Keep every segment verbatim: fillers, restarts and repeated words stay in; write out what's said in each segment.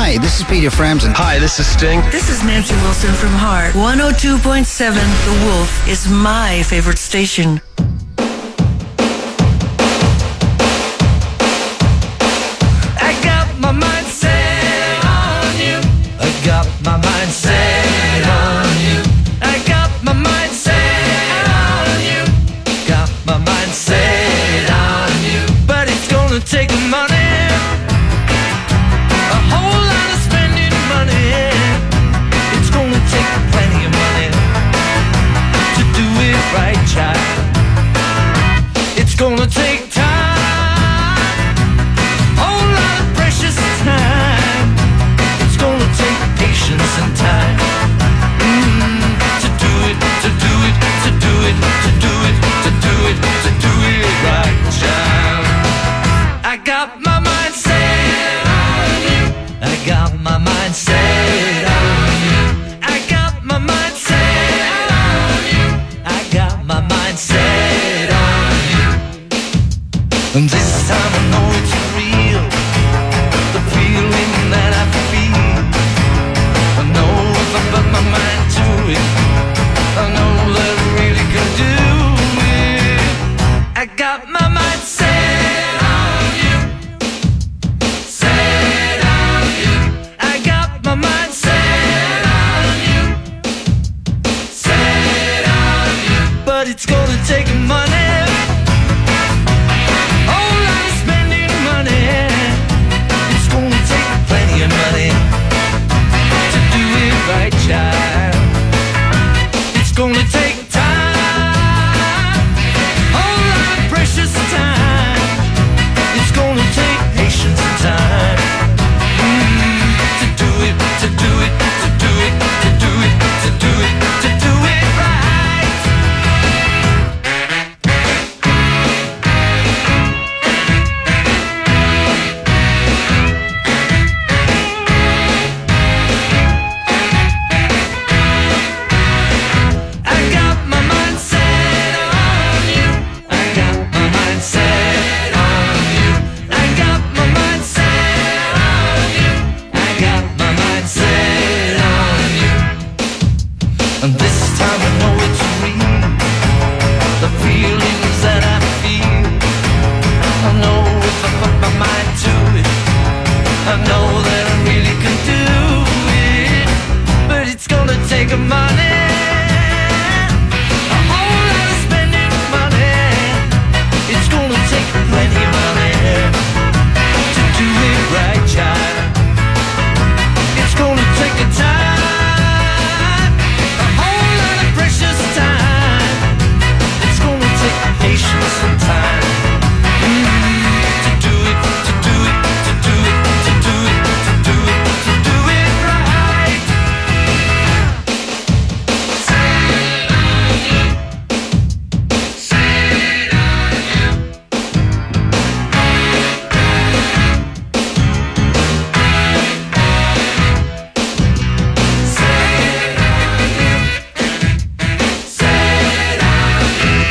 Hi, this is Peter Frampton. Hi, this is Sting. This is Nancy Wilson from Heart. one oh two point seven The Wolf is my favorite station. I got my mind set on you. I got my mind set on you. I got my mind set on you. Got my mind set on you. But it's gonna take money. A whole lot of spending money. It's gonna take plenty of money to do it right, child. It's gonna take time. And time mm, to do it, to do it, to do it, to do it, to do it, to do it right, child. I got my mind set on you. I got my mind set on you. I got my mind set on you. I got my mind set on you. And this time I know it's real. The feeling that I feel. I know if I put my mind to it, I know that I really can do it. I got my mind set on you, set on you. I got my mind set on you, set on you. But it's gonna take money, whole lot of spending money. It's gonna take plenty of money. Right, child. It's gonna take time, whole lot of precious time. It's gonna take patience and time mm, to do it, to do it, to do it, to do it, to do it, to do it right. And this time I know it's real. The feelings that I feel. I know if I put my mind to it, I know that I really can do it. But it's gonna take money, a whole lot of spending money. It's gonna take plenty of money to do it right, child. It's gonna take a time. Patience and time mm, to do it, to do it, to do it, to do it, to do it, to do it right. Set on you, set on you. Set on you, set on you.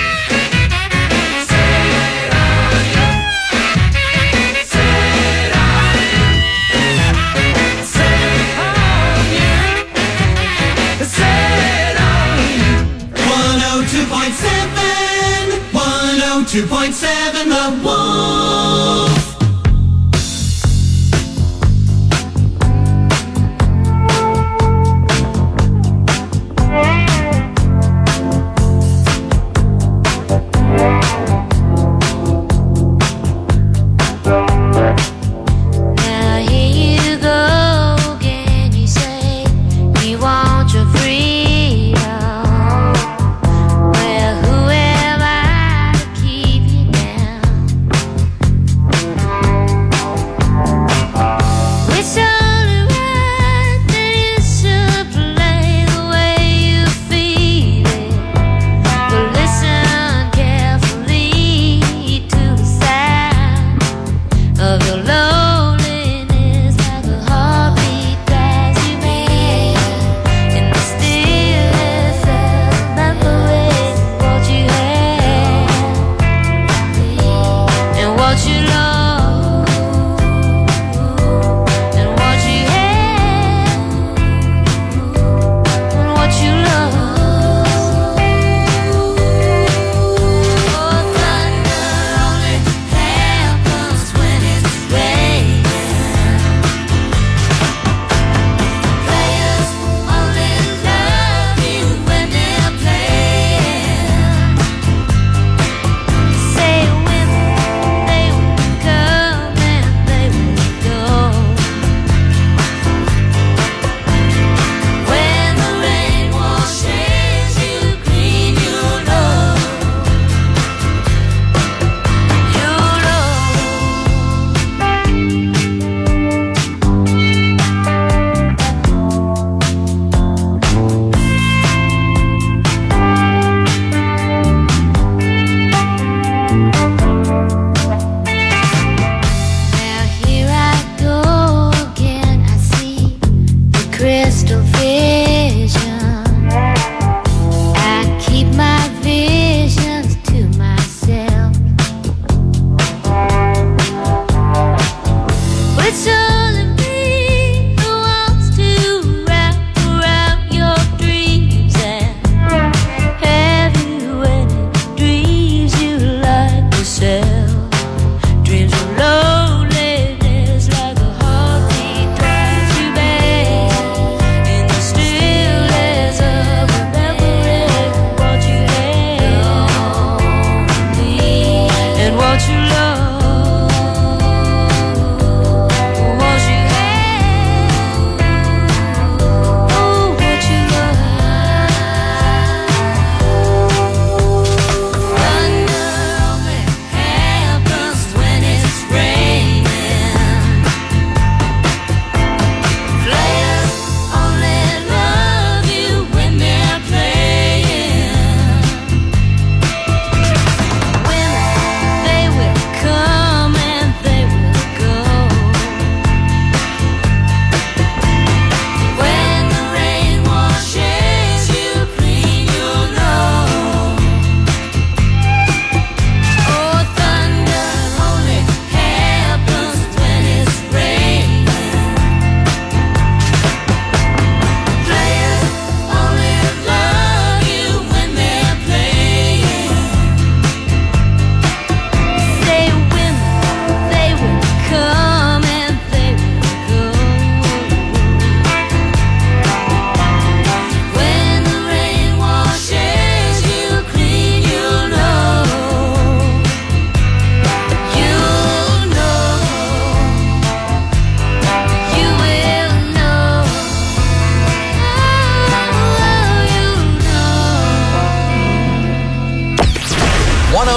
two point seven The Wolf.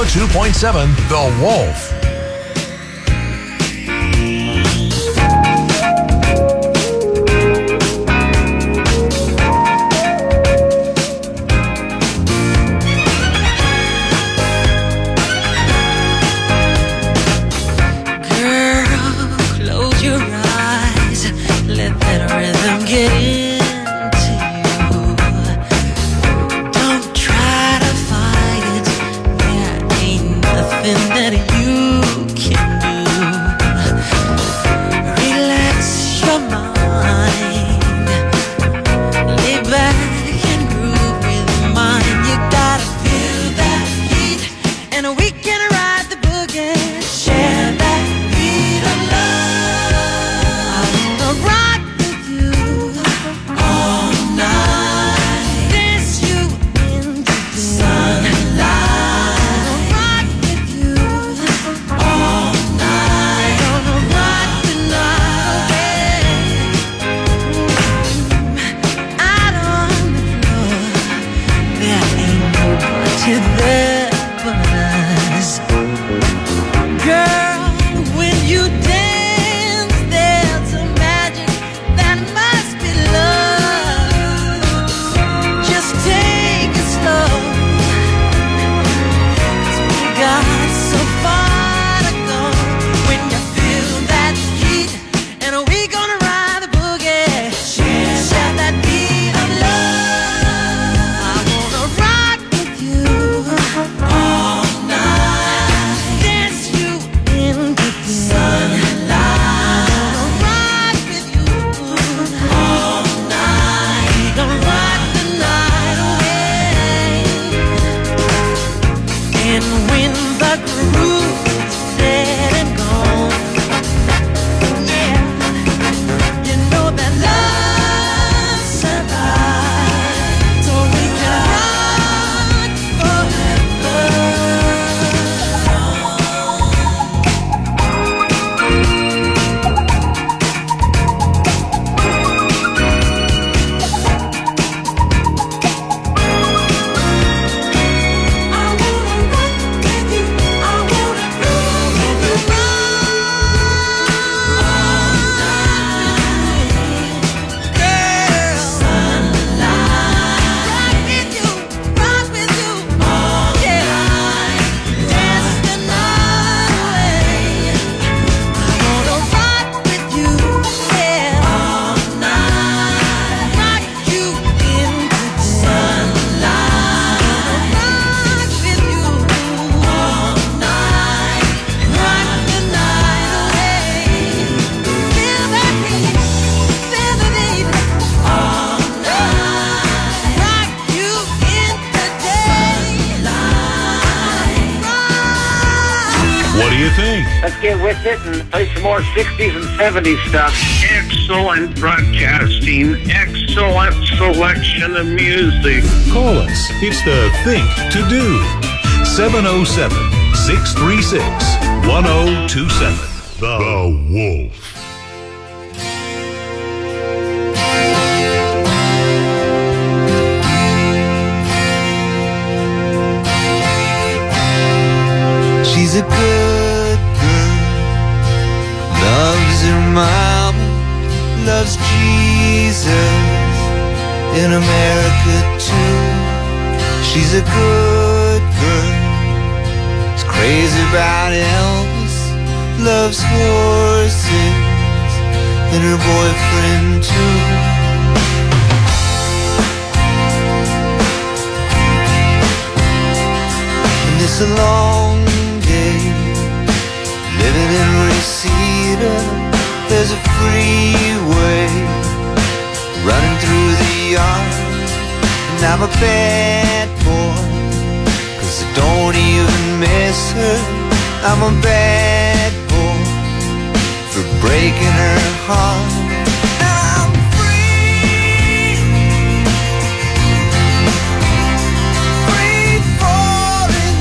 oh two point seven The Wolf. Let's get with it and play some more sixties and seventies stuff. Excellent broadcasting. Excellent selection of music. Call us. It's the Think to Do. seven oh seven, six three six, one oh two seven. The, the Wolf. She's a good girl, loves her mom, loves Jesus, in America too. She's a good girl, is crazy about Elvis, loves horses, and her boyfriend too. And it's a long living in Reseda, there's a freeway running through the yard. And I'm a bad boy, cause I don't even miss her. I'm a bad boy for breaking her heart. I'm free, free falling.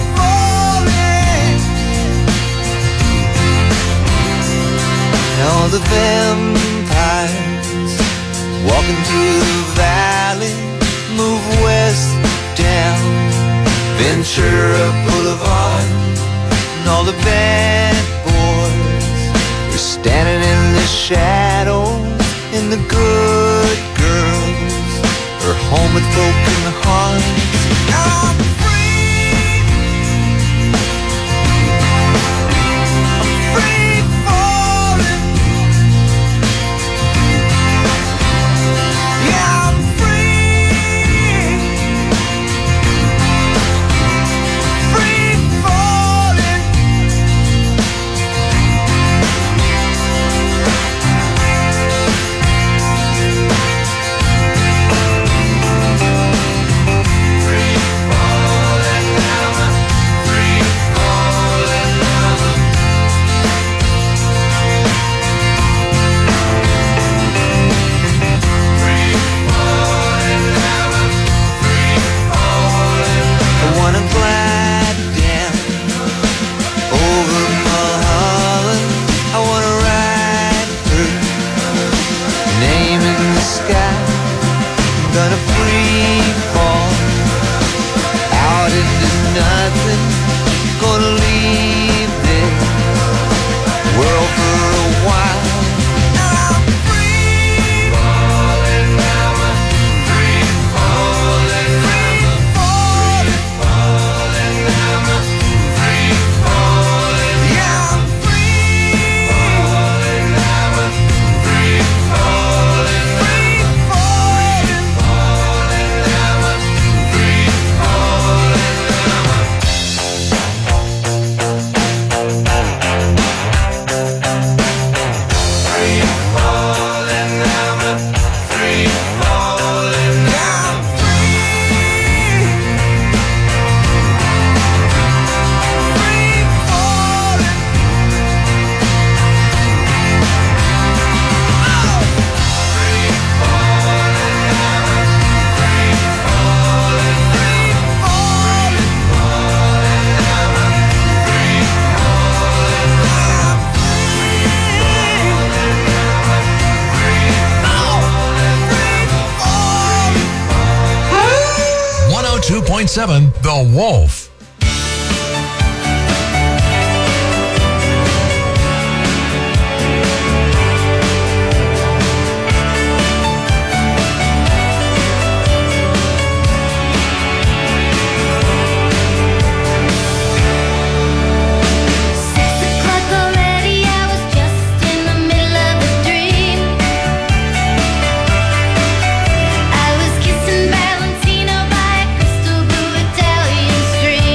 All the the vampires walking through the valley move west down Ventura Boulevard, and all the bad boys are standing in the shadows, and the good girls are home with broken hearts. I'm free, I'm free falling, yeah, I'm free, free falling. two point seven The Wolf. Street.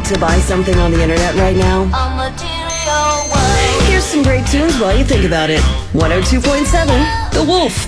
to buy something on the internet right now? Here's some great tunes while you think about it. one oh two point seven, The Wolf.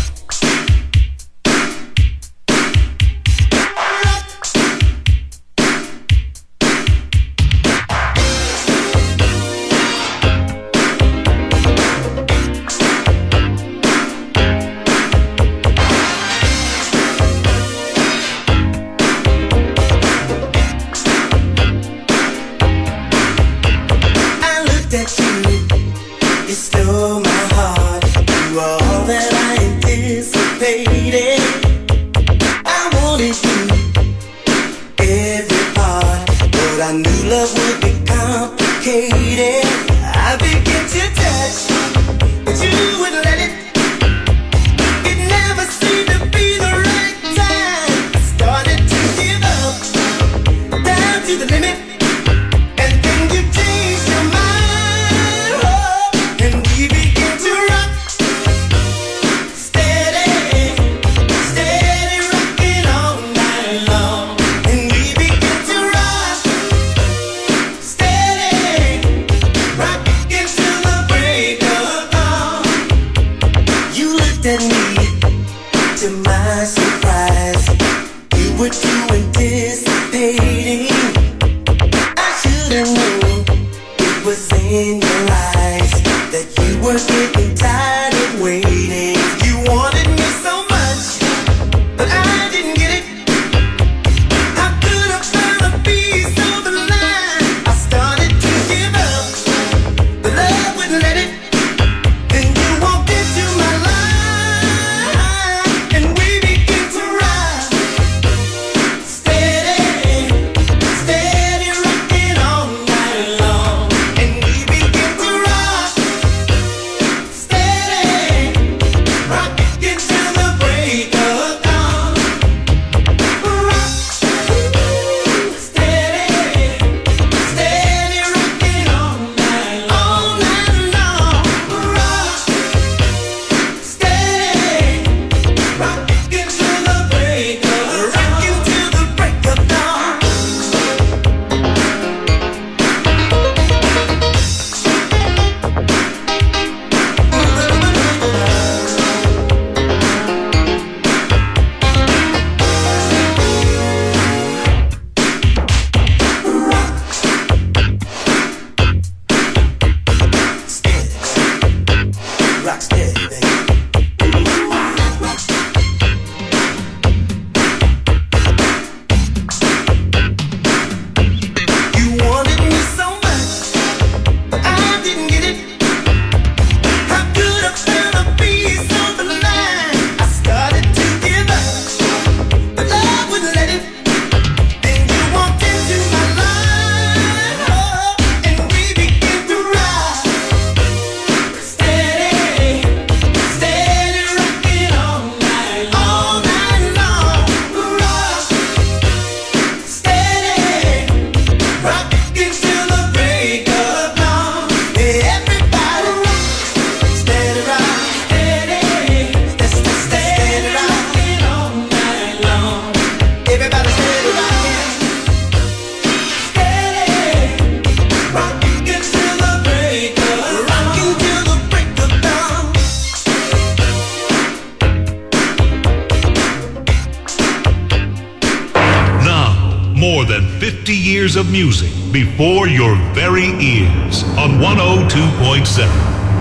fifty years of music before your very ears on one oh two point seven,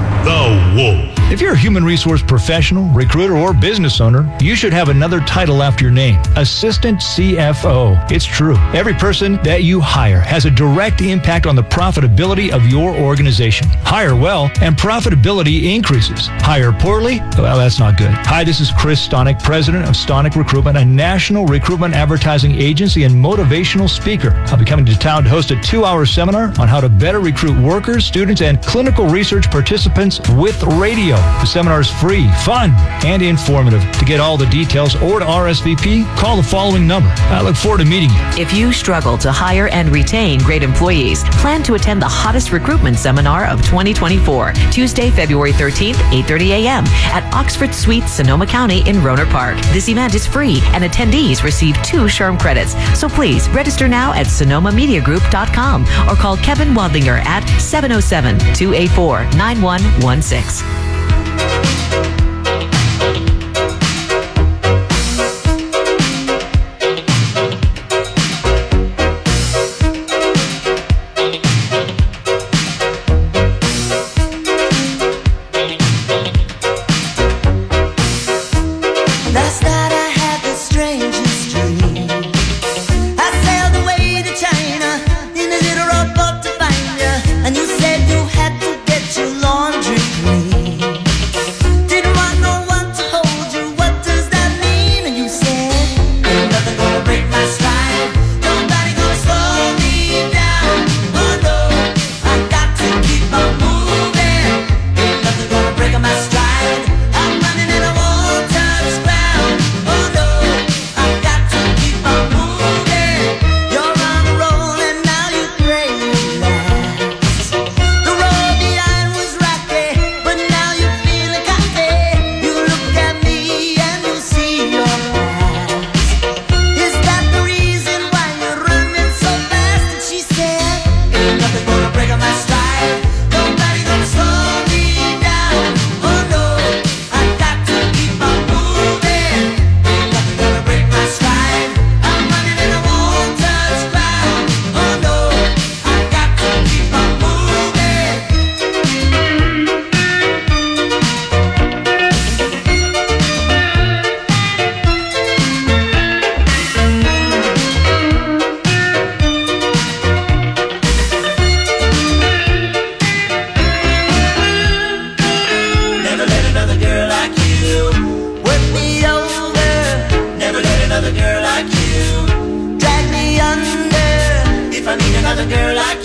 The Wolf. If you're a human resource professional, recruiter, or business owner, you should have another title after your name, Assistant C F O. It's true. Every person that you hire has a direct impact on the profitability of your organization. Hire well, and profitability increases. Hire poorly? Well, that's not good. Hi, this is Chris Stonick, president of Stonick Recruitment, a national recruitment advertising agency and motivational speaker. I'll be coming to town to host a two-hour seminar on how to better recruit workers, students, and clinical research participants with radio. radio. The seminar is free, fun, and informative. To get all the details or to R S V P, call the following number. I look forward to meeting you. If you struggle to hire and retain great employees, plan to attend the hottest recruitment seminar of twenty twenty-four, Tuesday, February thirteenth, eight thirty a.m. at Oxford Suites, Sonoma County in Rohnert Park. This event is free, and attendees receive two SHRM credits. So please register now at sonoma media group dot com or call Kevin Wadlinger at seven oh seven, two eight four, nine one one six. Another girl like